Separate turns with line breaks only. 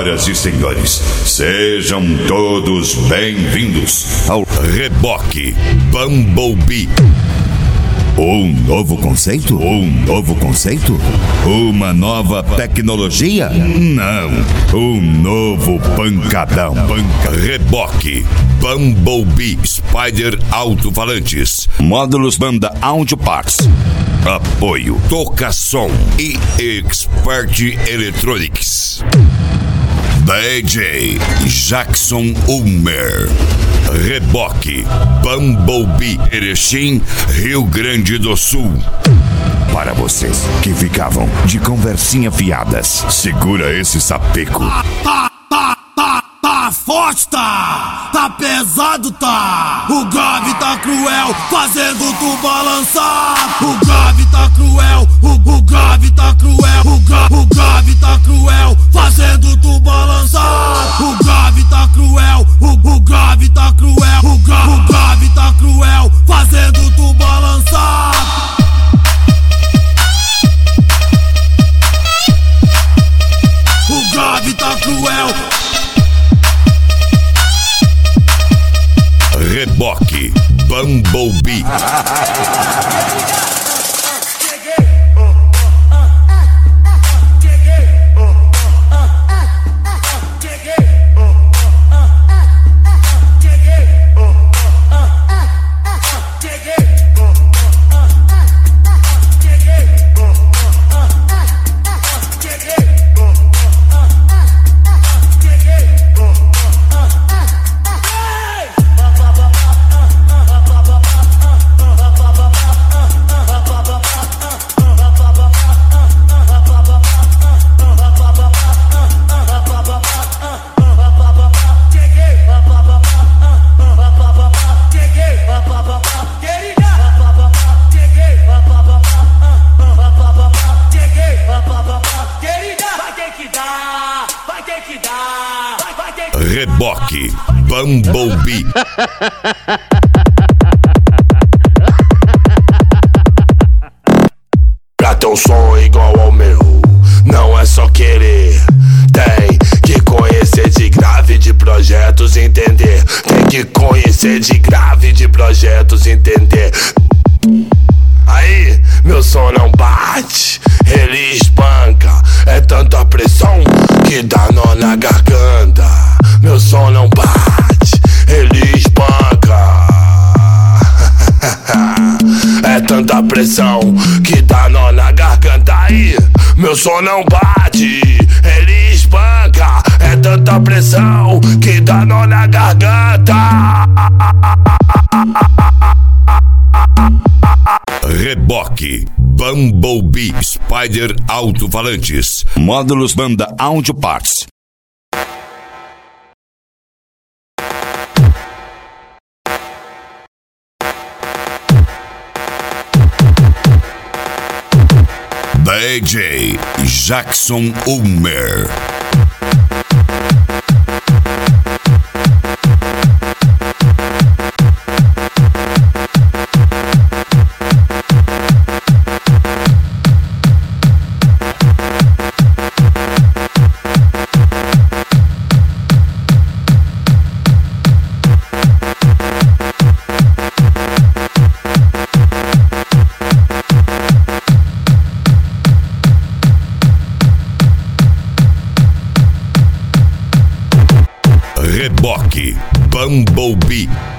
Senhoras e senhores, sejam todos bem-vindos ao Reboque Bumblebee. Um novo conceito? Um novo conceito? Uma nova tecnologia? Não, um novo pancadão. Reboque Bumblebee Spider Alto-Falantes. Módulos banda Audio Parts. Apoio Toca Som e Expert Electronics. DJ Jackson Ulmer. Reboque Bumblebee Erechim, Rio Grande do Sul. Para vocês que ficavam de conversinha fiadas, segura esse sapeco.
Tá forte, tá pesado, tá. O grave tá cruel, fazendo tu balançar. O grave tá cruel, o grave tá cruel, o grave tá cruel, fazendo tu balançar. O grave tá cruel, o grave tá cruel, o grave tá cruel, fazendo tu balançar. O grave tá cruel.
Reboque Bumblebee. Reboque Bumblebee.
Pra ter um som igual ao meu, não é só querer. Tem que conhecer de grave de projetos, entender. Tem que conhecer de grave de projetos, entender. Aí, meu som não bate, ele espanca. É tanta pressão que dá nó na garganta. Meu som não bate, ele espanca. É tanta pressão que dá nó na garganta. Aí, meu som não bate, ele espanca. É tanta pressão que dá nó na garganta.
Reboque Bumblebee Spider Alto-Falantes. Módulos banda Audio Parts. DJ Jackson Ulmer. Reboque Bumblebee.